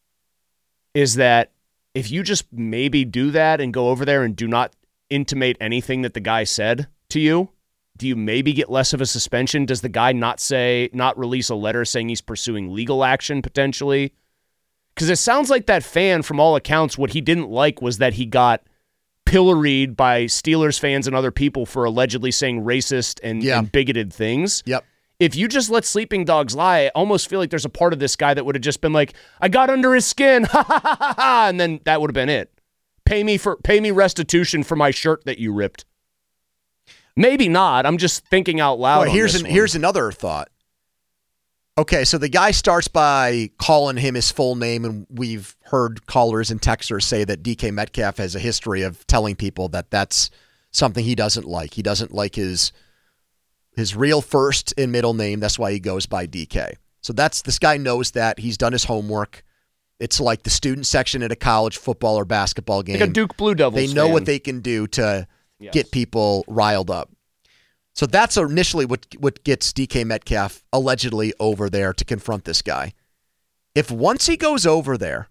is that if you just maybe do that and go over there and do not intimate anything that the guy said to you, do you maybe get less of a suspension? Does the guy not say, not release a letter saying he's pursuing legal action potentially? Because it sounds like that fan, from all accounts, what he didn't like was that he got pilloried by Steelers fans and other people for allegedly saying racist and, yeah. and bigoted things. Yep. If you just let sleeping dogs lie, I almost feel like there's a part of this guy that would have just been like, I got under his skin, ha ha ha ha ha, and then that would have been it. Pay me for pay me restitution for my shirt that you ripped. Maybe not. I'm just thinking out loud. Well, here's on this an, one. here's another thought. Okay, so the guy starts by calling him his full name, and we've heard callers and texters say that D K Metcalf has a history of telling people that that's something he doesn't like. He doesn't like his his real first and middle name. That's why he goes by D K. So that's this guy knows that. He's done his homework. It's like the student section at a college football or basketball game. Like a Duke Blue Devils They know fan. what they can do to Yes. get people riled up. So that's initially what what gets D K Metcalf allegedly over there to confront this guy. If once he goes over there,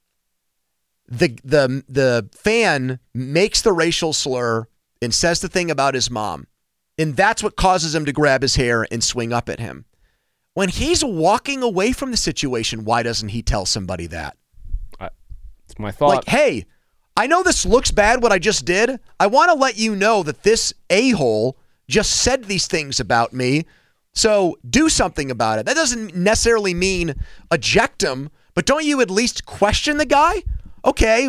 the the the fan makes the racial slur and says the thing about his mom, and that's what causes him to grab his hair and swing up at him. When he's walking away from the situation, why doesn't he tell somebody that? Uh, it's my thought. Like, hey, I know this looks bad what I just did. I want to let you know that this a-hole just said these things about me, so do something about it. That doesn't necessarily mean eject him, but don't you at least question the guy? Okay,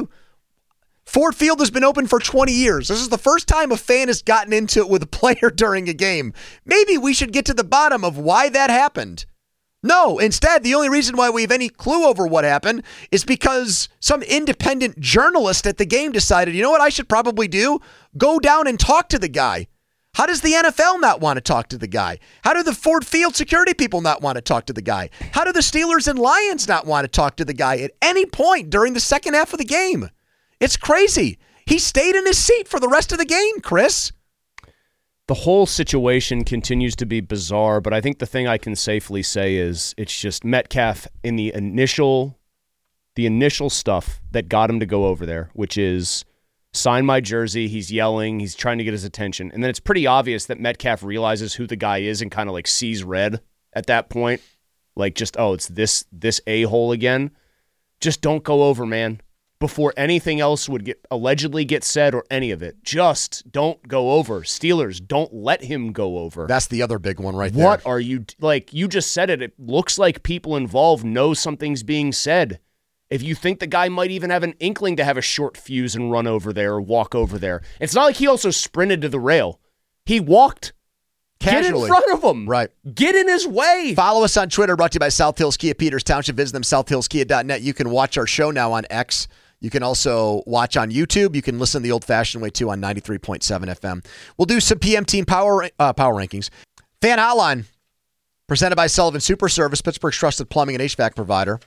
Ford Field has been open for twenty years. This is the first time a fan has gotten into it with a player during a game. Maybe we should get to the bottom of why that happened. No, instead, the only reason why we have any clue over what happened is because some independent journalist at the game decided, you know what I should probably do? Go down and talk to the guy. How does the N F L not want to talk to the guy? How do the Ford Field security people not want to talk to the guy? How do the Steelers and Lions not want to talk to the guy at any point during the second half of the game? It's crazy. He stayed in his seat for the rest of the game, Chris. The whole situation continues to be bizarre, but I think the thing I can safely say is it's just Metcalf in the initial the initial stuff that got him to go over there, which is sign my jersey, he's yelling, he's trying to get his attention. And then it's pretty obvious that Metcalf realizes who the guy is and kind of like sees red at that point. Like just, oh, it's this this a-hole again. Just don't go over, man. Before anything else would get allegedly get said or any of it. Just don't go over. Steelers, don't let him go over. That's the other big one right there. What are you, like, you just said it. It looks like people involved know something's being said. If you think the guy might even have an inkling to have a short fuse and run over there or walk over there. It's not like he also sprinted to the rail. He walked. Casually. Get in front of him. Right. Get in his way. Follow us on Twitter, brought to you by South Hills Kia Peters Township. Visit them, south hills kia dot net. You can watch our show now on X. You can also watch on YouTube. You can listen the old-fashioned way, too, on ninety-three point seven F M. We'll do some P M Team Power uh, power rankings. Fan Hotline, presented by Sullivan Super Service, Pittsburgh's trusted plumbing and H V A C provider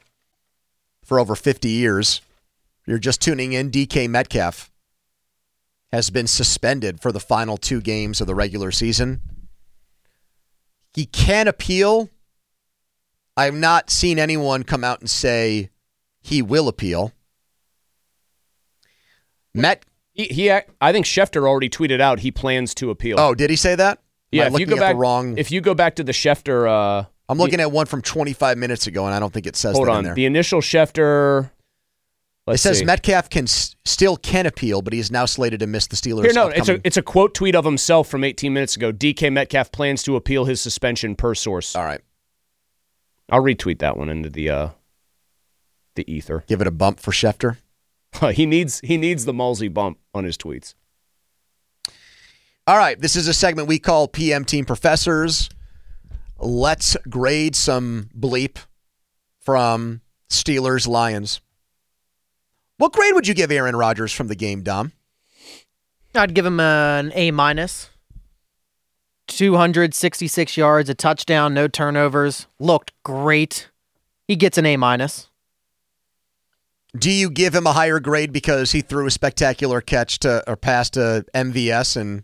for over fifty years. If you're just tuning in, D K Metcalf has been suspended for the final two games of the regular season. He can appeal. I have not seen anyone come out and say he will appeal. Met, he, he, I think Schefter already tweeted out he plans to appeal. Oh, did he say that? Am yeah, I if you looking go at back, the wrong. if you go back to the Schefter, uh, I'm looking at one from twenty-five minutes ago, and I don't think it says hold that on. in there. The initial Schefter. It says see. Metcalf can still can appeal, but he is now slated to miss the Steelers. Here, no, upcoming. it's a it's a quote tweet of himself from eighteen minutes ago. D K Metcalf plans to appeal his suspension per source. All right, I'll retweet that one into the uh, the ether. Give it a bump for Schefter. he needs he needs the Mulsey bump on his tweets. All right, this is a segment we call P M Team Professors. Let's grade some bleep from Steelers Lions. What grade would you give Aaron Rodgers from the game, Dom? I'd give him an A minus. two hundred sixty-six yards, a touchdown, no turnovers. Looked great. He gets an A minus. Do you give him a higher grade because he threw a spectacular catch to or pass to M V S and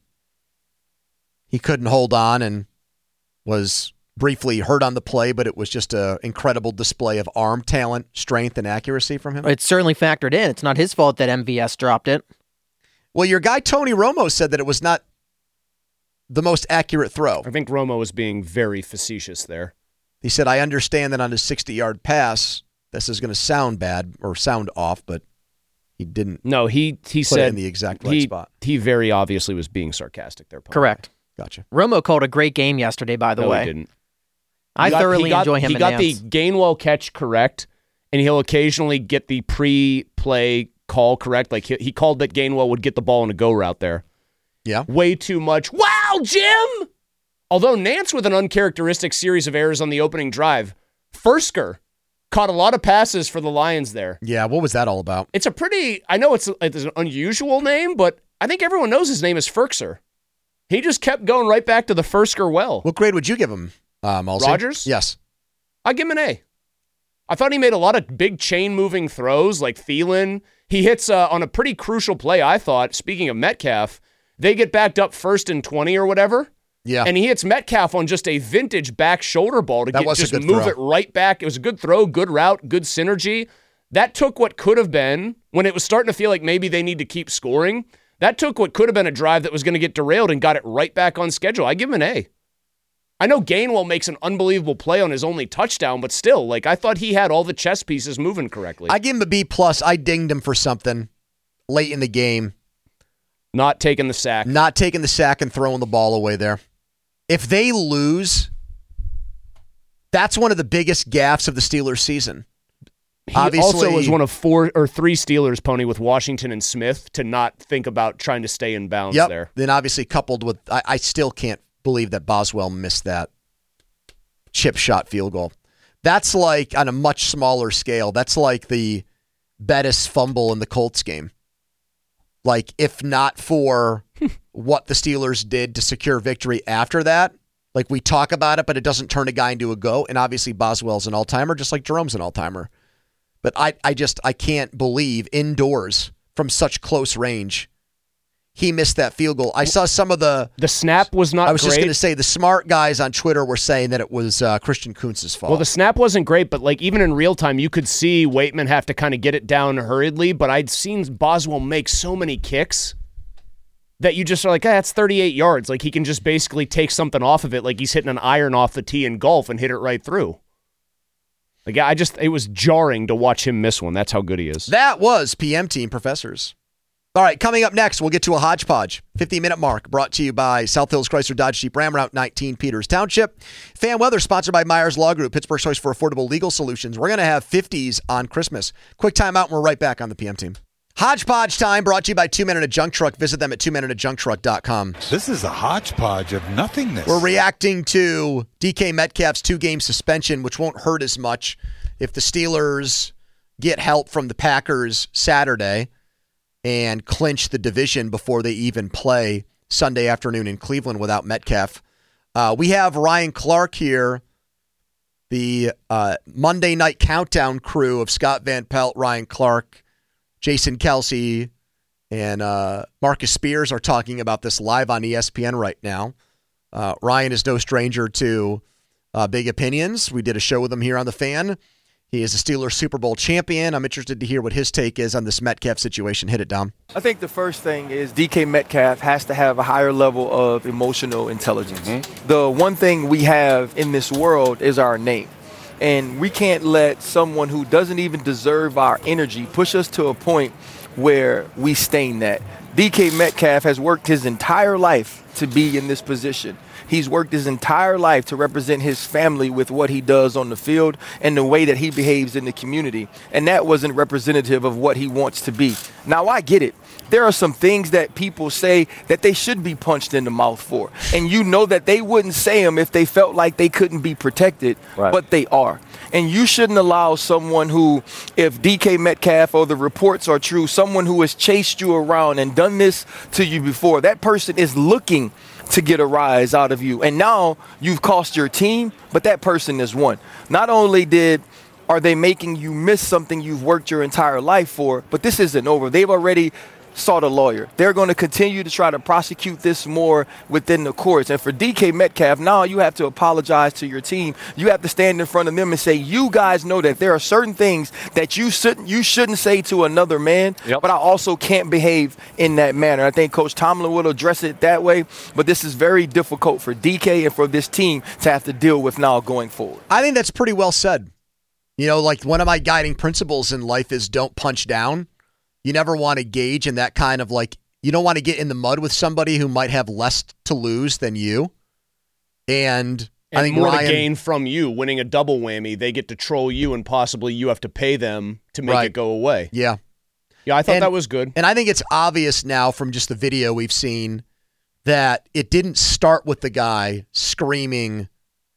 he couldn't hold on and was briefly hurt on the play, but it was just an incredible display of arm talent, strength, and accuracy from him? It's certainly factored in. It's not his fault that M V S dropped it. Well, your guy Tony Romo said that it was not the most accurate throw. I think Romo was being very facetious there. He said, I understand that on his sixty-yard pass, this is going to sound bad or sound off, but he didn't No, he, he put said it in the exact right he, spot. He very obviously was being sarcastic there. Paul. Correct. Gotcha. Romo called a great game yesterday, by the no, way. he didn't. I He got- thoroughly he got, enjoy him He in got Nance. the Gainwell catch correct, and he'll occasionally get the pre-play call correct. Like he, he called that Gainwell would get the ball in a go route there. Yeah. Way too much. Wow, Jim! Although Nance with an uncharacteristic series of errors on the opening drive, Fursker caught a lot of passes for the Lions there. Yeah, what was that all about? It's a pretty, I know it's, a, it's an unusual name, but I think everyone knows his name is Furkser. He just kept going right back to the Fursker well. What grade would you give him, uh, Mulsey? Rodgers? Yes. I'd give him an A. I thought he made a lot of big chain-moving throws like Thielen. He hits uh, on a pretty crucial play, I thought. Speaking of Metcalf, they get backed up first and twenty or whatever. Yeah. And he hits Metcalf on just a vintage back shoulder ball to That get, was a just good move throw. it right back. It was a good throw, good route, good synergy. That took what could have been, when it was starting to feel like maybe they need to keep scoring, that took what could have been a drive that was going to get derailed and got it right back on schedule. I give him an A. I know Gainwell makes an unbelievable play on his only touchdown, but still, like I thought he had all the chess pieces moving correctly. I give him a B plus. I dinged him for something late in the game. Not taking the sack. Not taking the sack and throwing the ball away there. If they lose, that's one of the biggest gaffes of the Steelers season. He Obviously, also was one of four or three Steelers, Pony, with Washington and Smith to not think about trying to stay in bounds yep. there. Then obviously coupled with, I, I still can't believe that Boswell missed that chip shot field goal. That's like on a much smaller scale. That's like the Bettis fumble in the Colts game. Like, if not for what the Steelers did to secure victory after that, like we talk about it, but it doesn't turn a guy into a go. And obviously Boswell's an all-timer, just like Jerome's an all-timer. But I, I just, I can't believe indoors from such close range, he missed that field goal. I saw some of the... The snap was not great. I was great. just going to say, the smart guys on Twitter were saying that it was uh, Christian Kuntz's fault. Well, the snap wasn't great, but like even in real time, you could see Waitman have to kind of get it down hurriedly, but I'd seen Boswell make so many kicks that you just are like, ah, that's thirty-eight yards. Like he can just basically take something off of it like he's hitting an iron off the tee in golf and hit it right through. Like I just, it was jarring to watch him miss one. That's how good he is. That was P M Team Professors. All right, coming up next, we'll get to a hodgepodge. fifteen-minute mark brought to you by South Hills Chrysler Dodge Jeep Ram Route nineteen, Peters Township. Fan Weather sponsored by Myers Law Group, Pittsburgh's choice for affordable legal solutions. We're going to have fifties on Christmas. Quick time out, and we're right back on the P M Team. Hodgepodge time brought to you by Two Men and a Junk Truck. Visit them at two men and a junk truck dot com. This is a hodgepodge of nothingness. We're reacting to D K Metcalf's two-game suspension, which won't hurt as much if the Steelers get help from the Packers Saturday and clinch the division before they even play Sunday afternoon in Cleveland without Metcalf. Uh, we have Ryan Clark here, the uh, Monday Night Countdown crew of Scott Van Pelt, Ryan Clark, Jason Kelsey, and uh, Marcus Spears are talking about this live on E S P N right now. Uh, Ryan is no stranger to uh, big opinions. We did a show with him here on The Fan. He is a Steelers Super Bowl champion. I'm interested to hear what his take is on this Metcalf situation. Hit it, Dom. I think the first thing is D K Metcalf has to have a higher level of emotional intelligence. Mm-hmm. The one thing we have in this world is our name. And we can't let someone who doesn't even deserve our energy push us to a point where we stain that. D K Metcalf has worked his entire life to be in this position. He's worked his entire life to represent his family with what he does on the field and the way that he behaves in the community. And that wasn't representative of what he wants to be. Now, I get it. There are some things that people say that they should be punched in the mouth for. And you know that they wouldn't say them if they felt like they couldn't be protected, right. But they are. And you shouldn't allow someone who, if D K Metcalf or the reports are true, someone who has chased you around and done this to you before, that person is looking to get a rise out of you. And now you've cost your team, but that person is won. Not only did are they making you miss something you've worked your entire life for, but this isn't over. They've already sought a lawyer. They're going to continue to try to prosecute this more within the courts. And for D K Metcalf, now you have to apologize to your team. You have to stand in front of them and say, you guys know that there are certain things that you shouldn't you shouldn't say to another man, yep. but I also can't behave in that manner. I think Coach Tomlin will address it that way, but this is very difficult for D K and for this team to have to deal with now going forward. I think that's pretty well said. You know, like one of my guiding principles in life is don't punch down. You never want to gauge in that kind of like, you don't want to get in the mud with somebody who might have less to lose than you. And, and I think more Ryan, to gain from you, winning a double whammy. They get to troll you and possibly you have to pay them to make right. it go away. Yeah. Yeah, I thought and, that was good. And I think it's obvious now from just the video we've seen that it didn't start with the guy screaming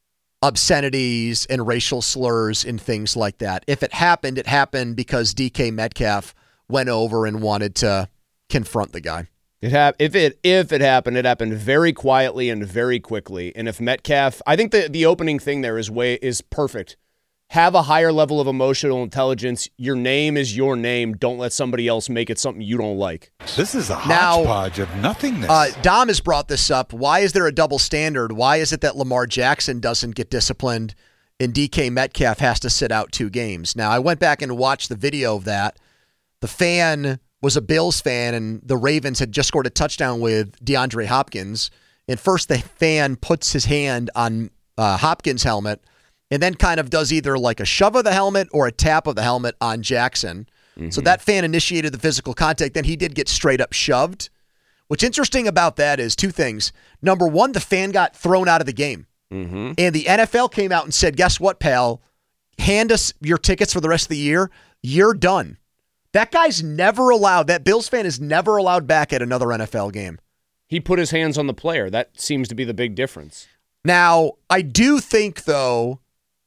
obscenities and racial slurs and things like that. If it happened, it happened because D K Metcalf went over and wanted to confront the guy. It ha- if it if it happened, it happened very quietly and very quickly. And if Metcalf, I think the the opening thing there is way is perfect. Have a higher level of emotional intelligence. Your name is your name. Don't let somebody else make it something you don't like. This is a now, hodgepodge of nothingness. Uh, Dom has brought this up. Why is there a double standard? Why is it that Lamar Jackson doesn't get disciplined and D K Metcalf has to sit out two games? Now, I went back and watched the video of that. The fan was a Bills fan, and the Ravens had just scored a touchdown with DeAndre Hopkins. And first, the fan puts his hand on uh, Hopkins' helmet and then kind of does either like a shove of the helmet or a tap of the helmet on Jackson. Mm-hmm. So that fan initiated the physical contact. Then he did get straight up shoved. What's interesting about that is two things. Number one, the fan got thrown out of the game. Mm-hmm. And the N F L came out and said, guess what, pal? Hand us your tickets for the rest of the year. You're done. That guy's never allowed, that Bills fan is never allowed back at another N F L game. He put his hands on the player. That seems to be the big difference. Now, I do think, though,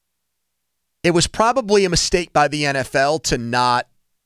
it was probably a mistake by the N F L to not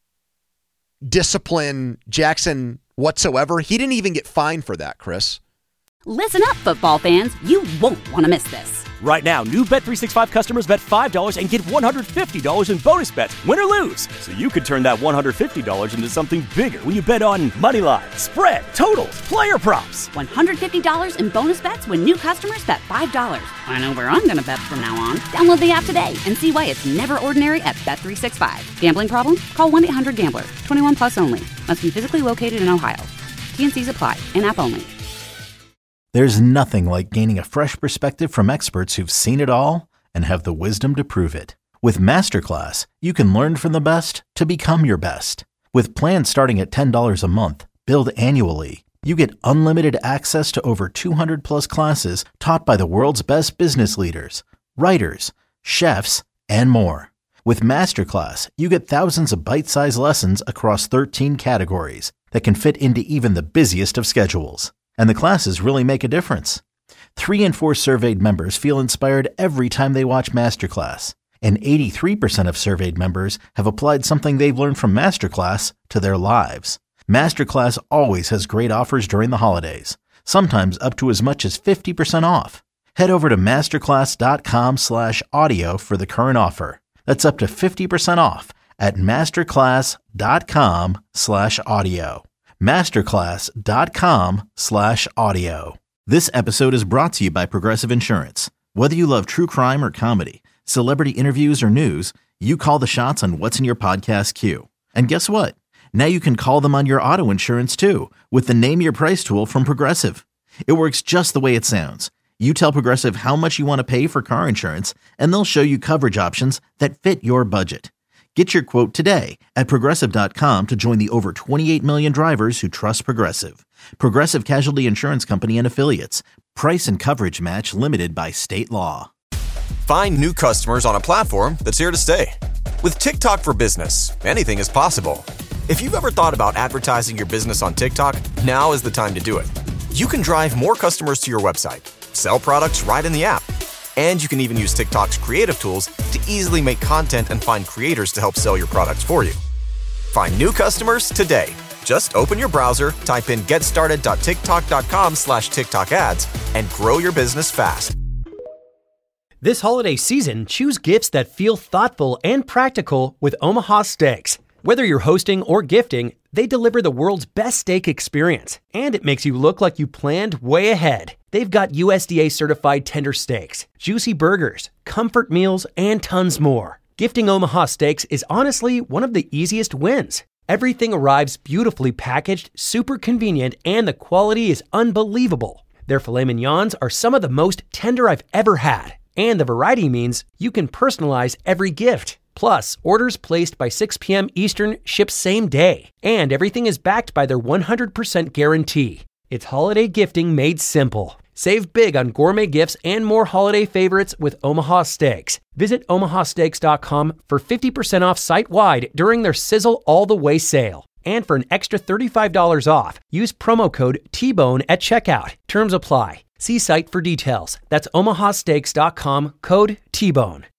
discipline Jackson whatsoever. He didn't even get fined for that, Chris. Listen up, football fans. You won't want to miss this. Right now, new Bet three sixty-five customers bet five dollars and get one hundred fifty dollars in bonus bets, win or lose. So you could turn that one hundred fifty dollars into something bigger when you bet on money line, spread, totals, player props. one hundred fifty dollars in bonus bets when new customers bet five dollars. I know where I'm going to bet from now on. Download the app today and see why it's never ordinary at Bet three sixty-five. Gambling problem? Call one eight hundred gambler. twenty-one plus only. Must be physically located in Ohio. T N Cs apply. In-app only. There's nothing like gaining a fresh perspective from experts who've seen it all and have the wisdom to prove it. With Masterclass, you can learn from the best to become your best. With plans starting at ten dollars a month, billed annually, you get unlimited access to over two hundred plus classes taught by the world's best business leaders, writers, chefs, and more. With Masterclass, you get thousands of bite-sized lessons across thirteen categories that can fit into even the busiest of schedules. And the classes really make a difference. Three in four surveyed members feel inspired every time they watch Masterclass. And eighty-three percent of surveyed members have applied something they've learned from Masterclass to their lives. Masterclass always has great offers during the holidays, sometimes up to as much as fifty percent off. Head over to masterclass.com slash audio for the current offer. That's up to fifty percent off at masterclass.com slash audio. Masterclass.com slash audio. This episode is brought to you by Progressive Insurance. Whether you love true crime or comedy, celebrity interviews or news, you call the shots on what's in your podcast queue. And guess what? Now you can call them on your auto insurance too with the Name Your Price tool from Progressive. It works just the way it sounds. You tell Progressive how much you want to pay for car insurance, and they'll show you coverage options that fit your budget. Get your quote today at Progressive dot com to join the over twenty-eight million drivers who trust Progressive. Progressive Casualty Insurance Company and Affiliates. Price and coverage match limited by state law. Find new customers on a platform that's here to stay. With TikTok for Business, anything is possible. If you've ever thought about advertising your business on TikTok, now is the time to do it. You can drive more customers to your website, sell products right in the app, and you can even use TikTok's creative tools to easily make content and find creators to help sell your products for you. Find new customers today Just open your browser, type in getstarted.tiktok.com slash TikTok ads, and grow your business fast. This holiday season, choose gifts that feel thoughtful and practical with Omaha Steaks. Whether you're hosting or gifting, they deliver the world's best steak experience, and it makes you look like you planned way ahead. They've got U S D A-certified tender steaks, juicy burgers, comfort meals, and tons more. Gifting Omaha Steaks is honestly one of the easiest wins. Everything arrives beautifully packaged, super convenient, and the quality is unbelievable. Their filet mignons are some of the most tender I've ever had, and the variety means you can personalize every gift. Plus, orders placed by six p.m. Eastern ship same day, and everything is backed by their one hundred percent guarantee. It's holiday gifting made simple. Save big on gourmet gifts and more holiday favorites with Omaha Steaks. Visit omaha steaks dot com for fifty percent off site-wide during their Sizzle All the Way sale. And for an extra thirty-five dollars off, use promo code T bone at checkout. Terms apply. See site for details. That's omaha steaks dot com, code T bone.